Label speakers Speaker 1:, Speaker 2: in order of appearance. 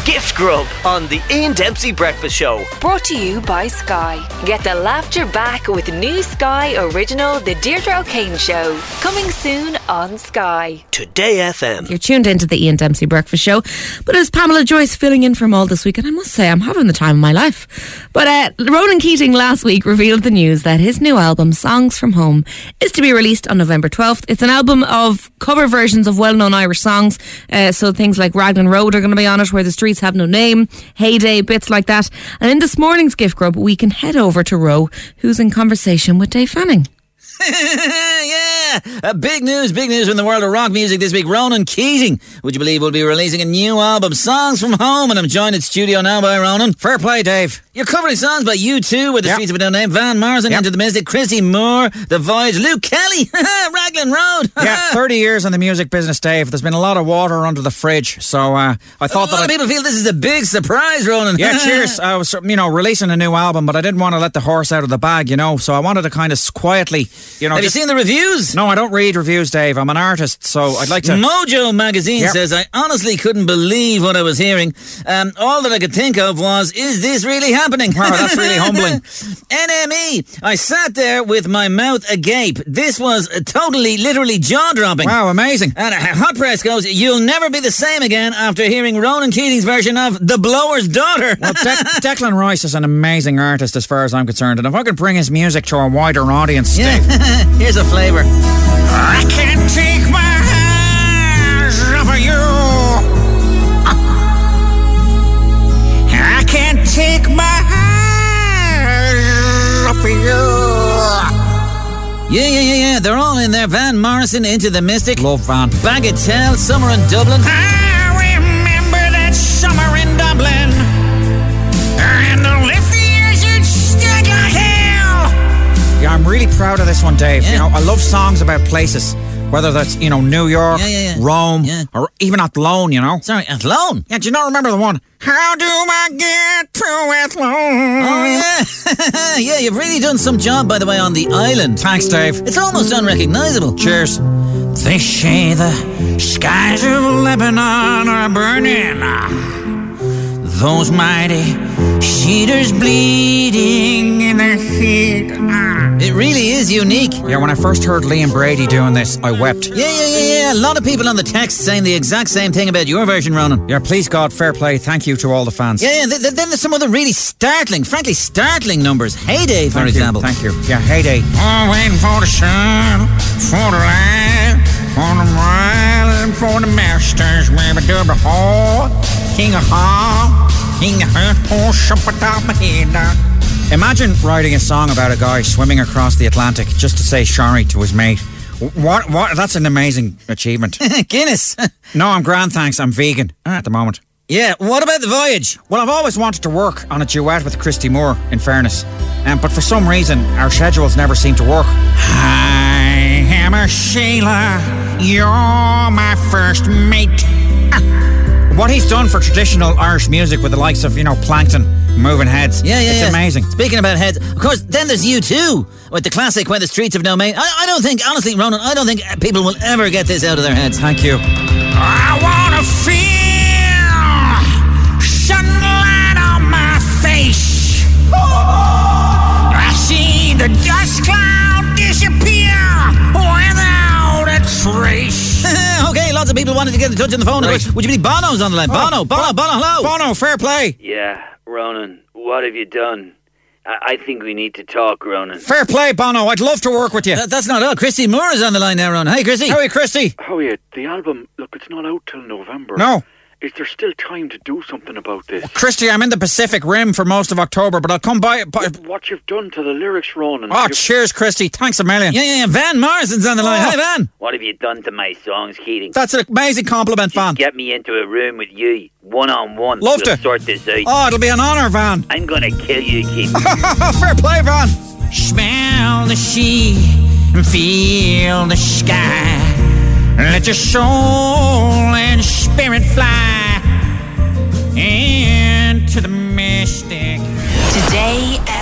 Speaker 1: Gift Grub on the Ian Dempsey Breakfast Show.
Speaker 2: Brought to you by Sky. Get the laughter back with new Sky original The Deirdre O'Kane Show. Coming soon on Sky.
Speaker 1: Today FM.
Speaker 3: You're tuned into the Ian Dempsey Breakfast Show. But it's Pamela Joyce filling in for him all this week, and I must say I'm having the time of my life. But Ronan Keating last week revealed the news that his new album, Songs From Home, is to be released on November 12th. It's an album of cover versions of well-known Irish songs. So things like Raglan Road are going to be on it, Where the Streets Have No Name, Heyday, bits like that. And in this morning's Gift Grub, we can head over to Ro, who's in conversation with Dave Fanning.
Speaker 4: Yeah, big news in the world of rock music this week. Ronan Keating, would you believe, will be releasing a new album, Songs From Home, and I'm joined in studio now by Ronan.
Speaker 5: Fair play, Dave.
Speaker 4: You're covering songs by U2, With the Streets of No Name, Van Morrison, Into the Mystic, Christy Moore, The Voyage, Luke Kelly, Raglan Road.
Speaker 5: 30 years in the music business, Dave. There's been a lot of water under the fridge, so I thought that...
Speaker 4: A lot of people feel this is a big surprise, Ronan.
Speaker 5: Yeah, cheers. I was, releasing a new album, but I didn't want to let the horse out of the bag, so I wanted to kind of quietly,
Speaker 4: Have you seen the reviews?
Speaker 5: No, I don't read reviews, Dave. I'm an artist, so I'd like to...
Speaker 4: Mojo magazine says, I honestly couldn't believe what I was hearing. All that I could think of was, is this really happening?
Speaker 5: Wow, that's really humbling.
Speaker 4: NME, I sat there with my mouth agape. This was totally, literally jaw-dropping.
Speaker 5: Wow, amazing.
Speaker 4: And Hot Press goes, you'll never be the same again after hearing Ronan Keating's version of The Blower's Daughter.
Speaker 5: Well, Declan Rice is an amazing artist as far as I'm concerned, and if I could bring his music to a wider audience, Dave...
Speaker 4: Here's a flavour.
Speaker 6: I can't take my eyes off of you. I can't take my eyes off of you.
Speaker 4: Yeah. They're all in there. Van Morrison, Into the Mystic.
Speaker 5: Love Van.
Speaker 4: Bagatelle, Summer in Dublin.
Speaker 6: I remember that summer in Dublin. And the Lithuanians stood like hell.
Speaker 5: Yeah, I'm really proud of this one, Dave. I love songs about places, whether that's, New York, Rome, or even Athlone,
Speaker 4: Sorry, Athlone?
Speaker 5: Yeah, do you not remember the one? How do I get to Athlone?
Speaker 4: Oh, yeah. Yeah, you've really done some job, by the way, on the island.
Speaker 5: Thanks, Dave.
Speaker 4: It's almost unrecognisable.
Speaker 5: Cheers.
Speaker 6: They say the skies of Lebanon are burning. Those mighty cedars bleeding in their heat.
Speaker 4: It really is unique.
Speaker 5: Yeah, when I first heard Liam Brady doing this, I wept.
Speaker 4: Yeah. A lot of people on the text saying the exact same thing about your version, Ronan.
Speaker 5: Yeah, please God, fair play. Thank you to all the fans.
Speaker 4: Yeah. Then there's some other really frankly startling numbers. Heyday, for example.
Speaker 5: Thank you. Yeah, Heyday.
Speaker 6: Oh, waiting for the sun, for the light, for the mile, and for the masters. Maybe do the whole king of hall.
Speaker 5: Imagine writing a song about a guy swimming across the Atlantic just to say sorry to his mate. What? That's an amazing achievement.
Speaker 4: Guinness.
Speaker 5: No, I'm grand, thanks. I'm vegan at the moment.
Speaker 4: Yeah, what about The Voyage?
Speaker 5: Well, I've always wanted to work on a duet with Christy Moore, in fairness. But for some reason, our schedules never seem to work.
Speaker 6: I am a sailor. You're my first mate.
Speaker 5: What he's done for traditional Irish music with the likes of, Plankton, Moving Heads. It's amazing.
Speaker 4: Speaking about heads, of course, then there's U2 with the classic Where the Streets Have No Name. I don't think, honestly, Ronan, people will ever get this out of their heads.
Speaker 5: Thank you.
Speaker 6: I want to feel sunlight on my face. I see the dust cloud disappear without a trace.
Speaker 4: Okay, lots of people wanted to get in touch on the phone. Right. Would you believe Bono's on the line? Bono, hello.
Speaker 5: Bono, fair play.
Speaker 7: Yeah, Ronan, what have you done? I think we need to talk, Ronan.
Speaker 5: Fair play, Bono. I'd love to work with you.
Speaker 4: That's not all. Christy Moore is on the line now, Ronan. Hey, Christy.
Speaker 5: How are you, Christy?
Speaker 7: How are you? The album, look, it's not out till November.
Speaker 5: No.
Speaker 7: Is there still time to do something about this?
Speaker 5: Well, Christy, I'm in the Pacific Rim for most of October, but I'll come by...
Speaker 7: What you've done to the lyrics, Ronan.
Speaker 5: Oh, cheers, Christy. Thanks a million.
Speaker 4: Yeah. Van Morrison's on the line. Hi, Van.
Speaker 7: What have you done to my songs, Keating?
Speaker 5: That's an amazing compliment, Van.
Speaker 7: Get me into a room with you, one-on-one.
Speaker 5: Love
Speaker 7: we'll
Speaker 5: to.
Speaker 7: Sort this out.
Speaker 5: Oh, it'll be an honour, Van.
Speaker 7: I'm going to kill you, Keating.
Speaker 5: Fair play, Van.
Speaker 6: Smell the sea and feel the sky. Let your soul and spirit fly into the mystic.
Speaker 2: Today